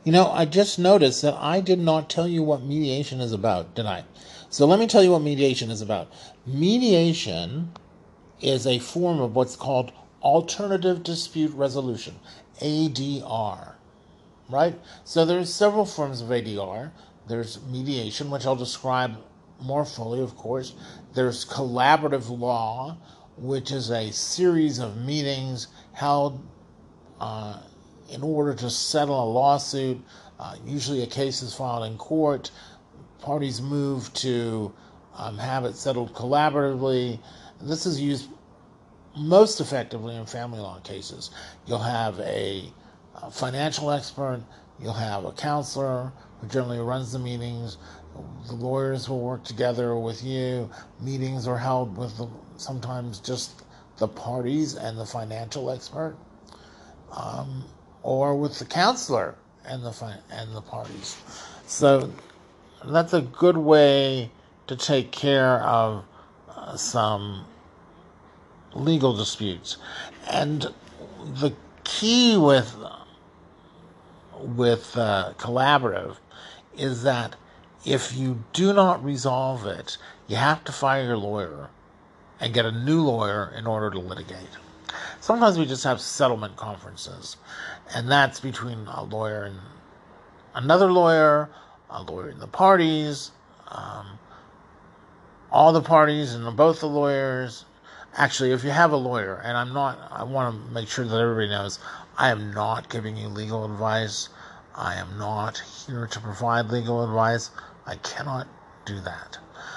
I just noticed that I did not tell you what mediation is about, did I? So let me tell you what mediation is about. Mediation is a form of what's called alternative dispute resolution, ADR, right? So there's several forms of ADR. There's mediation, which I'll describe more fully, of course. There's collaborative law, which is a series of meetings held in order to settle a lawsuit. Usually a case is filed in court. Parties move to have it settled collaboratively. This is used most effectively in family law cases. You'll have a financial expert, you'll have a counselor who generally runs the meetings. The lawyers will work together with you. Meetings are held with sometimes just the parties and the financial expert, or with the counselor and the parties. So that's a good way to take care of some legal disputes. And the key with collaborative is that if you do not resolve it, you have to fire your lawyer and get a new lawyer in order to litigate. Sometimes we just have settlement conferences, and that's between a lawyer and another lawyer, a lawyer and the parties, all the parties and both the lawyers. Actually, if you have a lawyer, and I want to make sure that everybody knows, I am not giving you legal advice. I am not here to provide legal advice. I cannot do that.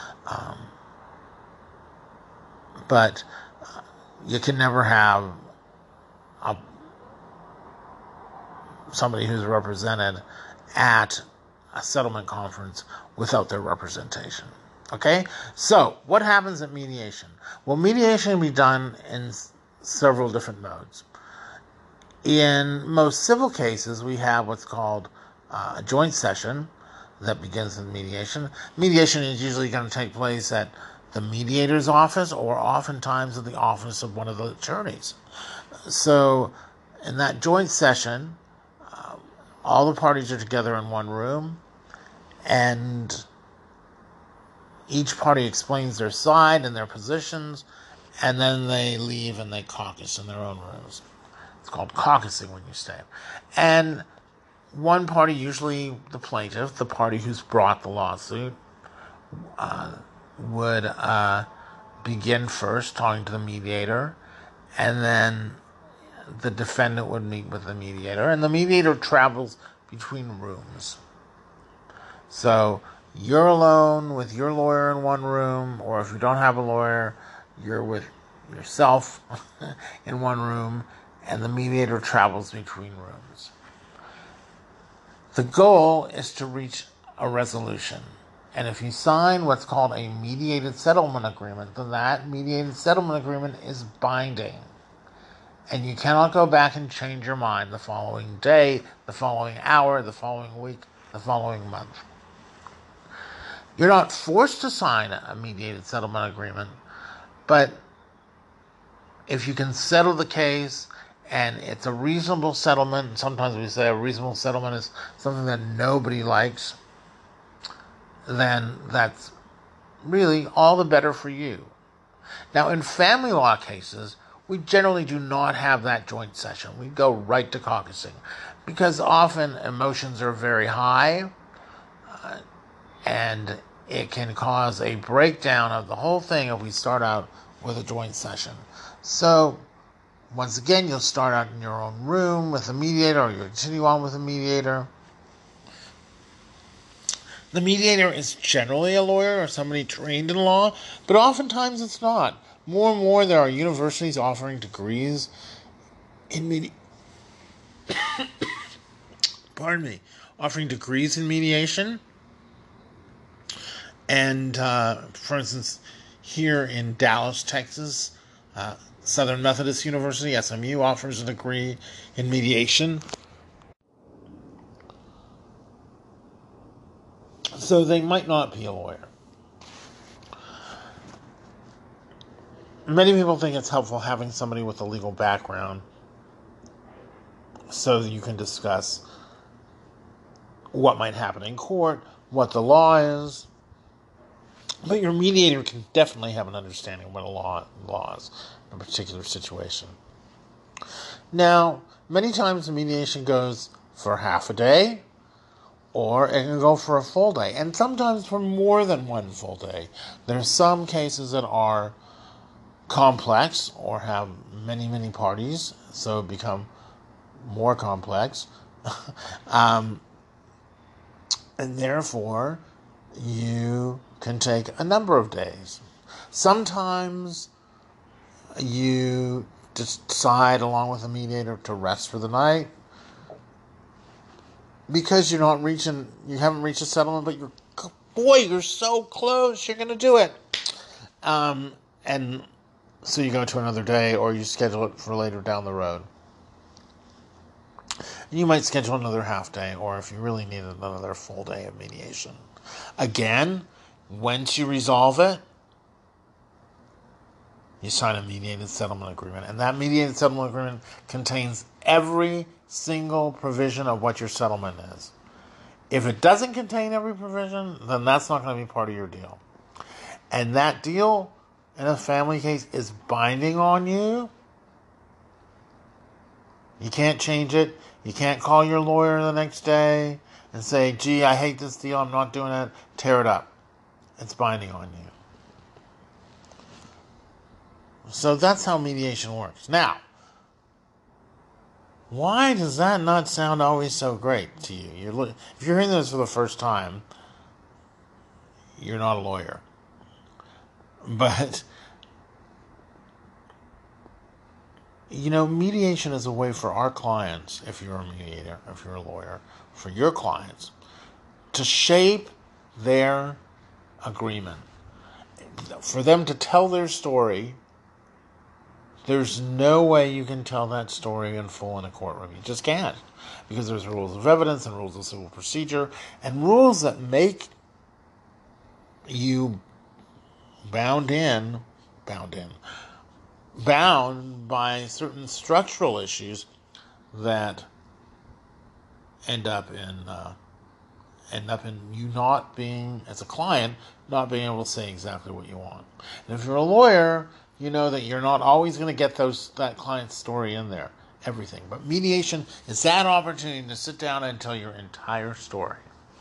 But you can never have somebody who's represented at a settlement conference without their representation. Okay? So, what happens at mediation? Well, mediation can be done in several different modes. In most civil cases, we have what's called a joint session that begins with mediation. Mediation is usually going to take place at the mediator's office or oftentimes at the office of one of the attorneys. So, in that joint session, all the parties are together in one room, and each party explains their side and their positions, and then they leave and they caucus in their own rooms. It's called caucusing when you stay. And one party, usually the plaintiff, the party who's brought the lawsuit, would begin first talking to the mediator, and then the defendant would meet with the mediator, and the mediator travels between rooms. So you're alone with your lawyer in one room, or if you don't have a lawyer, you're with yourself in one room, and the mediator travels between rooms. The goal is to reach a resolution. And if you sign what's called a mediated settlement agreement, then that mediated settlement agreement is binding. And you cannot go back and change your mind the following day, the following hour, the following week, the following month. You're not forced to sign a mediated settlement agreement, but if you can settle the case and it's a reasonable settlement, and sometimes we say a reasonable settlement is something that nobody likes, then that's really all the better for you. Now, in family law cases, we generally do not have that joint session. We go right to caucusing because often emotions are very high and it can cause a breakdown of the whole thing if we start out with a joint session. So, once again, you'll start out in your own room with a mediator, or you'll continue on with a mediator. The mediator is generally a lawyer or somebody trained in law, but oftentimes it's not. More and more there are universities offering degrees in offering degrees in mediation. And, for instance, here in Dallas, Texas, Southern Methodist University, SMU, offers a degree in mediation. So they might not be a lawyer. Many people think it's helpful having somebody with a legal background so that you can discuss what might happen in court, what the law is. But your mediator can definitely have an understanding of what a law is in a particular situation. Now, many times the mediation goes for half a day, or it can go for a full day, and sometimes for more than one full day. There are some cases that are complex or have many, many parties, so become more complex. And therefore, you can take a number of days. Sometimes you decide, along with a mediator, to rest for the night because you haven't reached a settlement, but you're so close, you're going to do it. And so you go to another day, or you schedule it for later down the road. You might schedule another half day, or if you really need another full day of mediation. Again, once you resolve it, you sign a mediated settlement agreement. And that mediated settlement agreement contains every single provision of what your settlement is. If it doesn't contain every provision, then that's not going to be part of your deal. And that deal, in a family case, is binding on you. You can't change it. You can't call your lawyer the next day and say, gee, I hate this deal, I'm not doing it, tear it up. It's binding on you. So that's how mediation works. Now, why does that not sound always so great to you? If you're hearing this for the first time, you're not a lawyer. But, mediation is a way for our clients, if you're a mediator, if you're a lawyer, for your clients, to shape their agreement. For them to tell their story. There's no way you can tell that story in full in a courtroom. You just can't. Because there's rules of evidence and rules of civil procedure and rules that make you bound by certain structural issues that end up in you not being, as a client, not being able to say exactly what you want. And if you're a lawyer, you know that you're not always going to get that client's story in there, everything. But mediation is that opportunity to sit down and tell your entire story.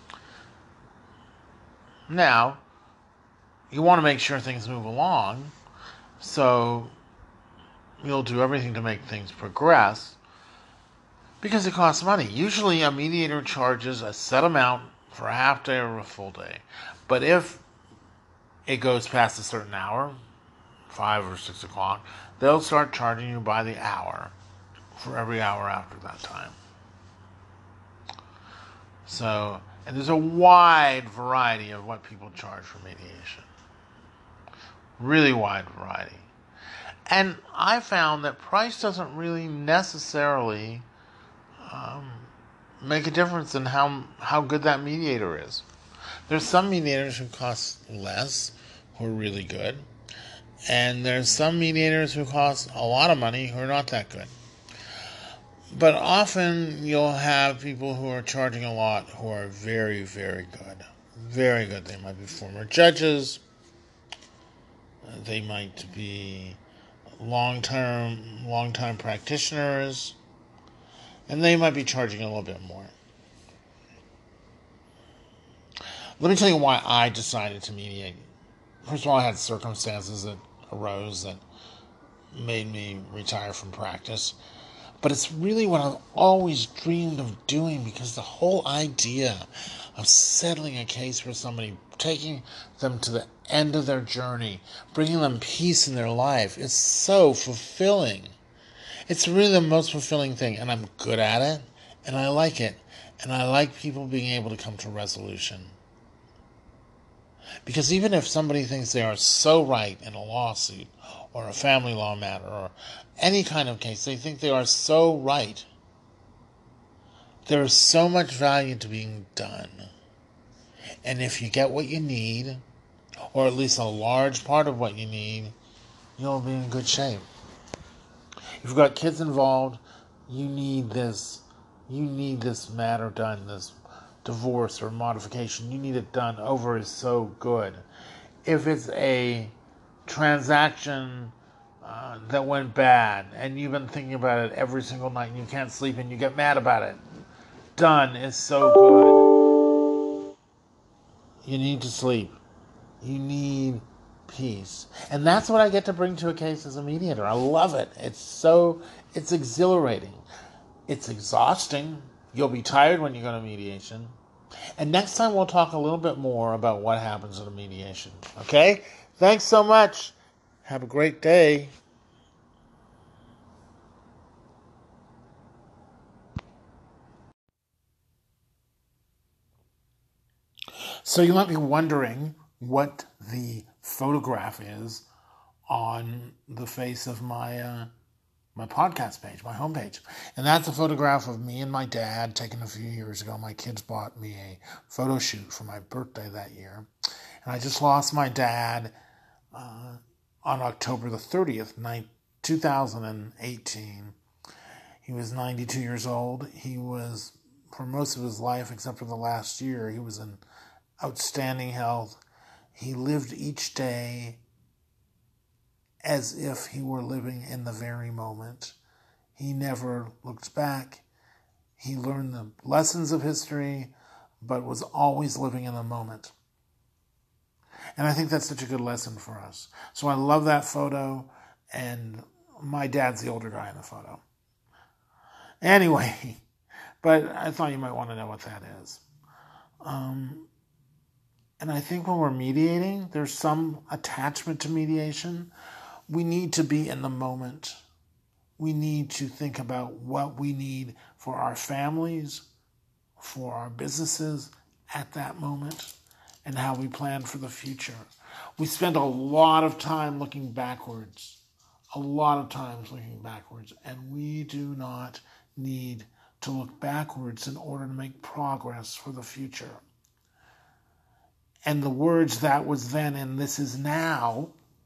Now, you want to make sure things move along, so you'll do everything to make things progress, because it costs money. Usually a mediator charges a set amount for a half day or a full day. But if it goes past a certain hour, 5 or 6 o'clock, they'll start charging you by the hour for every hour after that time. So, and there's a wide variety of what people charge for mediation. Really wide variety. And I found that price doesn't really necessarily make a difference in how good that mediator is. There's some mediators who cost less, who are really good. And there's some mediators who cost a lot of money who are not that good. But often you'll have people who are charging a lot who are very, very good. Very good. They might be former judges. They might be long-time practitioners. And they might be charging a little bit more. Let me tell you why I decided to mediate. First of all, I had circumstances that arose that made me retire from practice. But it's really what I've always dreamed of doing, because the whole idea of settling a case for somebody, taking them to the end of their journey, bringing them peace in their life is so fulfilling. It's really the most fulfilling thing, and I'm good at it, and I like it. And I like people being able to come to resolution. Because even if somebody thinks they are so right in a lawsuit or a family law matter or any kind of case, they think they are so right, there is so much value to being done. And if you get what you need, or at least a large part of what you need, you'll be in good shape. If you've got kids involved, you need this matter done, this divorce or modification, you need it done over is so good. If it's a transaction that went bad and you've been thinking about it every single night and you can't sleep and you get mad about it, done is so good. You need to sleep. You need peace. And that's what I get to bring to a case as a mediator. I love it. It's exhilarating. It's exhausting. You'll be tired when you go to mediation. And next time we'll talk a little bit more about what happens in a mediation. Okay? Thanks so much. Have a great day. So you might be wondering what the photograph is on the face of my podcast page, my homepage. And that's a photograph of me and my dad taken a few years ago. My kids bought me a photo shoot for my birthday that year. And I just lost my dad on October the 30th, 2018. He was 92 years old. He was, for most of his life, except for the last year, he was in outstanding health. He lived each day as if he were living in the very moment. He never looked back. He learned the lessons of history, but was always living in the moment. And I think that's such a good lesson for us. So I love that photo, and my dad's the older guy in the photo. Anyway, but I thought you might want to know what that is. And I think when we're mediating, there's some attachment to mediation. We need to be in the moment. We need to think about what we need for our families, for our businesses at that moment, and how we plan for the future. We spend a lot of time looking backwards, and we do not need to look backwards in order to make progress for the future. And the words "that was then" and "this is now,"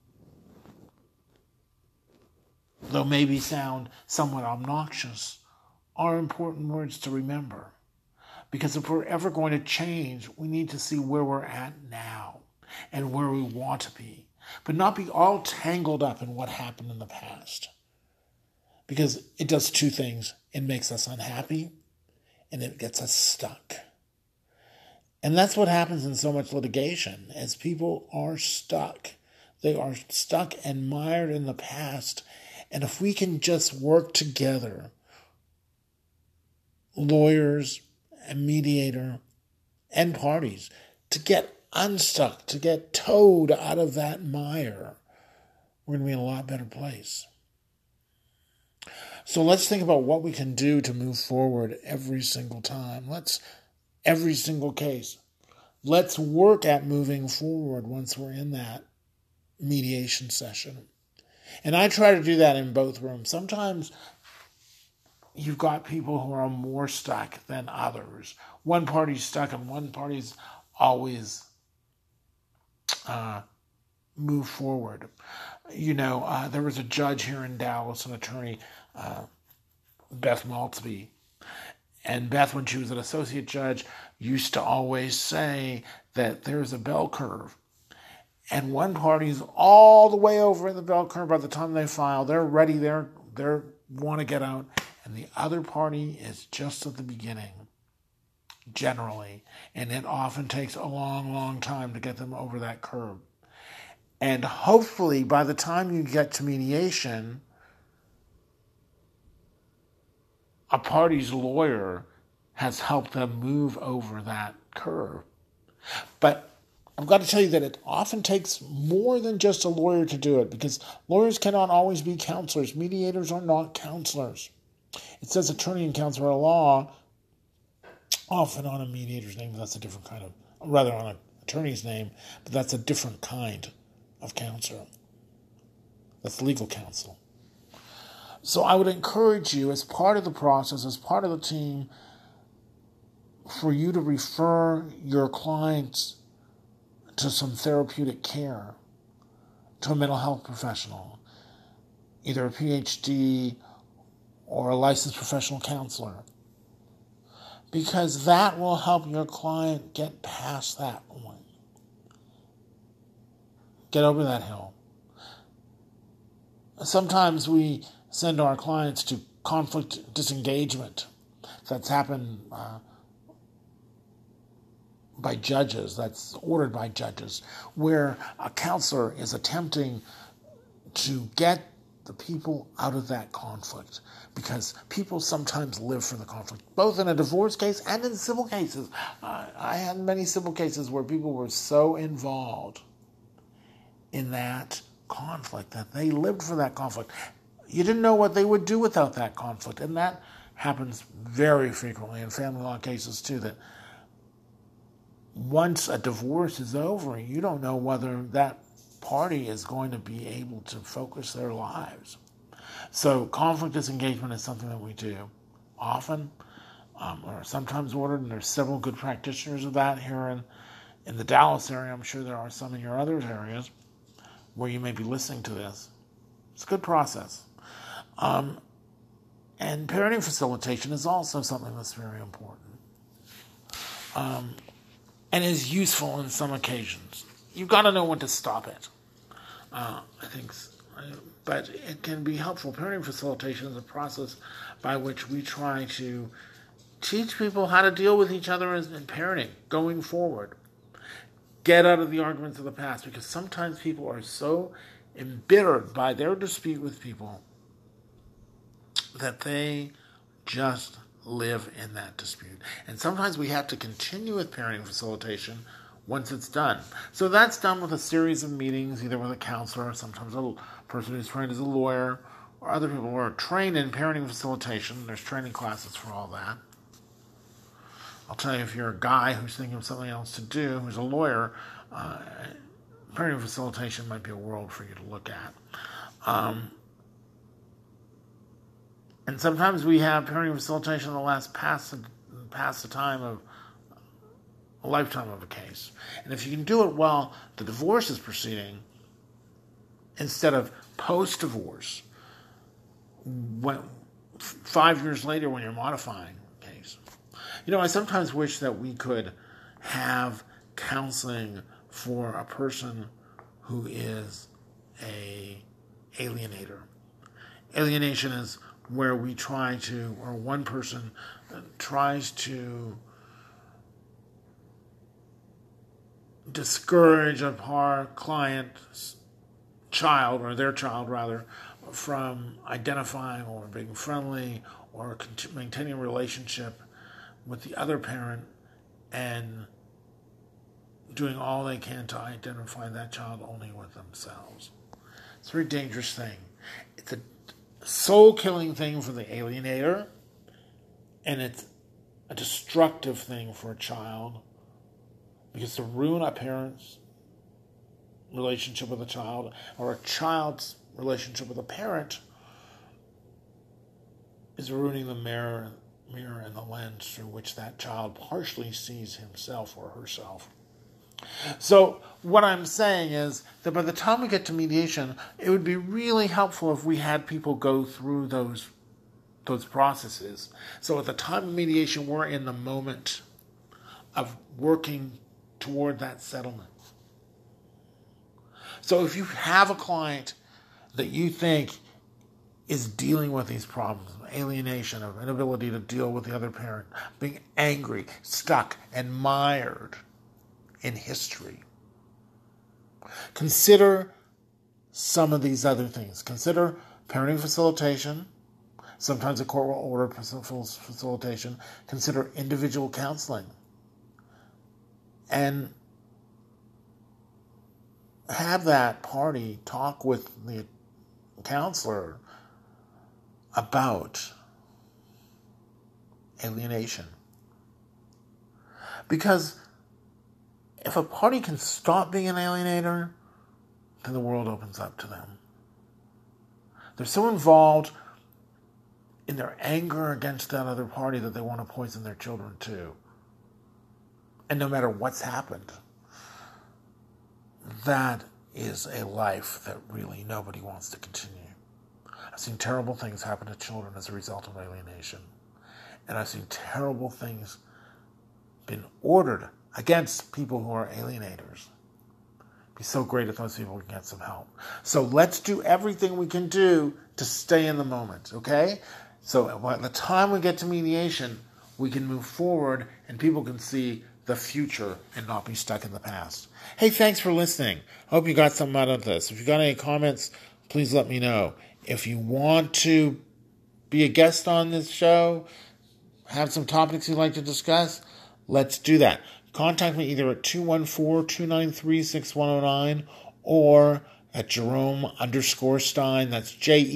though maybe sound somewhat obnoxious, are important words to remember. Because if we're ever going to change, we need to see where we're at now and where we want to be, but not be all tangled up in what happened in the past. Because it does two things. It makes us unhappy and it gets us stuck. And that's what happens in so much litigation, as people are stuck. They are stuck and mired in the past. And if we can just work together, lawyers and mediator and parties, to get unstuck, to get towed out of that mire, we're going to be in a lot better place. So let's think about what we can do to move forward every single time. Every single case. Let's work at moving forward once we're in that mediation session. And I try to do that in both rooms. Sometimes you've got people who are more stuck than others. One party's stuck and one party's always move forward. There was a judge here in Dallas, an attorney, Beth Maltby. And Beth, when she was an associate judge, used to always say that there's a bell curve. And one party's all the way over in the bell curve by the time they file. They're ready, they want to get out. And the other party is just at the beginning, generally. And it often takes a long, long time to get them over that curve. And hopefully by the time you get to mediation, a party's lawyer has helped them move over that curve. But I've got to tell you that it often takes more than just a lawyer to do it, because lawyers cannot always be counselors. Mediators are not counselors. It says attorney and counselor of law, often on a mediator's name, but that's a different kind of, rather on an attorney's name, but that's a different kind of counselor. That's legal counsel. So I would encourage you, as part of the process, as part of the team, for you to refer your clients to some therapeutic care, to a mental health professional, either a PhD or a licensed professional counselor. because that will help your client get past that point. Get over that hill. Sometimes we send our clients to conflict disengagement. That's happened by judges, that's ordered by judges, where a counselor is attempting to get the people out of that conflict, because people sometimes live for the conflict, both in a divorce case and in civil cases. I had many civil cases where people were so involved in that conflict that they lived for that conflict. You didn't know what they would do without that conflict, and that happens very frequently in family law cases too, that once a divorce is over, you don't know whether that party is going to be able to focus their lives. So conflict disengagement is something that we do often, or sometimes ordered, and there's several good practitioners of that here in the Dallas area. I'm sure there are some in your other areas where you may be listening to this. It's a good process. And parenting facilitation is also something that's very important, and is useful in some occasions. You've got to know when to stop it. I think, but it can be helpful. Parenting facilitation is a process by which we try to teach people how to deal with each other in parenting going forward. Get out of the arguments of the past, because sometimes people are so embittered by their dispute with people that they just live in that dispute. And sometimes we have to continue with parenting facilitation once it's done. So that's done with a series of meetings, either with a counselor, sometimes a person who's trained as a lawyer, or other people who are trained in parenting facilitation. There's training classes for all that. I'll tell you, if you're a guy who's thinking of something else to do, who's a lawyer, parenting facilitation might be a world for you to look at. And sometimes we have parenting facilitation that lasts past the time of a lifetime of a case. And if you can do it while the divorce is proceeding, instead of post-divorce, 5 years later when you're modifying the case. I sometimes wish that we could have counseling for a person who is a alienator. Alienation is where we try to, or one person tries to discourage a client's child, or their child rather, from identifying or being friendly or maintaining a relationship with the other parent, and doing all they can to identify that child only with themselves. It's a very dangerous thing. It's a soul-killing thing for the alienator, and it's a destructive thing for a child, because to ruin a parent's relationship with a child, or a child's relationship with a parent, is ruining the mirror and the lens through which that child partially sees himself or herself. So what I'm saying is that by the time we get to mediation, it would be really helpful if we had people go through those processes. So at the time of mediation, we're in the moment of working toward that settlement. So if you have a client that you think is dealing with these problems, alienation, of inability to deal with the other parent, being angry, stuck, and mired in history, consider some of these other things. Consider parenting facilitation. Sometimes a court will order facilitation. Consider individual counseling. And have that party talk with the counselor about alienation. Because if a party can stop being an alienator, then the world opens up to them. They're so involved in their anger against that other party that they want to poison their children too. And no matter what's happened, that is a life that really nobody wants to continue. I've seen terrible things happen to children as a result of alienation. And I've seen terrible things been ordered against people who are alienators. It'd be so great if those people can get some help. So let's do everything we can do to stay in the moment, okay? So by the time we get to mediation, we can move forward and people can see the future and not be stuck in the past. Hey, thanks for listening. Hope you got something out of this. If you got any comments, please let me know. If you want to be a guest on this show, have some topics you'd like to discuss, let's do that. Contact me either at 214-293-6109 or at Jerome_Stein, that's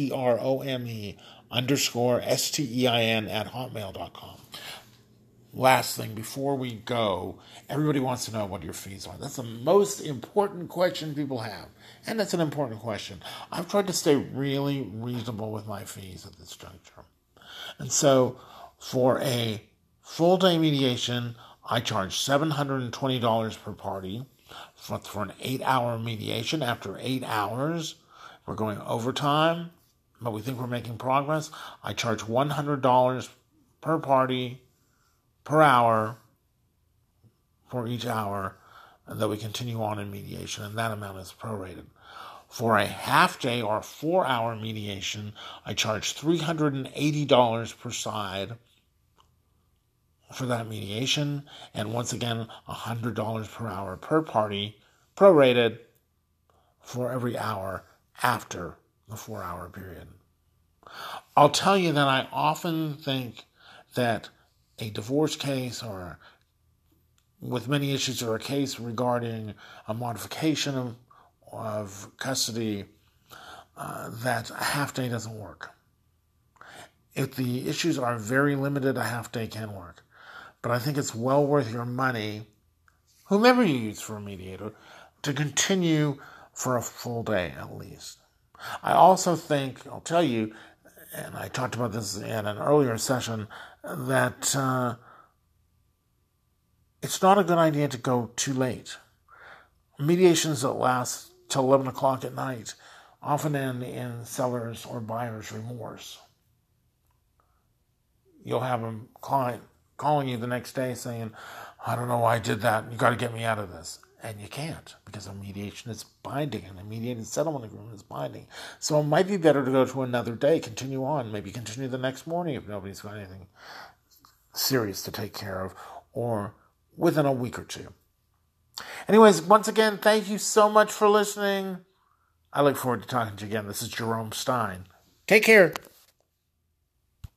JEROME_STEIN at hotmail.com. Last thing, before we go, everybody wants to know what your fees are. That's the most important question people have. And that's an important question. I've tried to stay really reasonable with my fees at this juncture. And so, for a full-day mediation, I charge $720 per party. For an 8-hour mediation, after 8 hours, we're going overtime, but we think we're making progress. I charge $100 per party per hour for each hour that we continue on in mediation, and that amount is prorated. For a half-day or 4-hour mediation, I charge $380 per side for that mediation, and once again, $100 per hour per party, prorated for every hour after the 4-hour period. I'll tell you that I often think that a divorce case or with many issues or a case regarding a modification of custody, that a half day doesn't work. If the issues are very limited, a half day can work. But I think it's well worth your money, whomever you use for a mediator, to continue for a full day at least. I also think, I'll tell you, and I talked about this in an earlier session, that it's not a good idea to go too late. Mediations that last till 11 o'clock at night often end in seller's or buyer's remorse. You'll have a client calling you the next day saying, I don't know why I did that, you got to get me out of this. And you can't, because a mediation is binding, and a mediated settlement agreement is binding. So it might be better to go to another day, continue on, maybe continue the next morning if nobody's got anything serious to take care of, or within a week or two. Anyways, once again, thank you so much for listening. I look forward to talking to you again. This is Jerome Stein. Take care.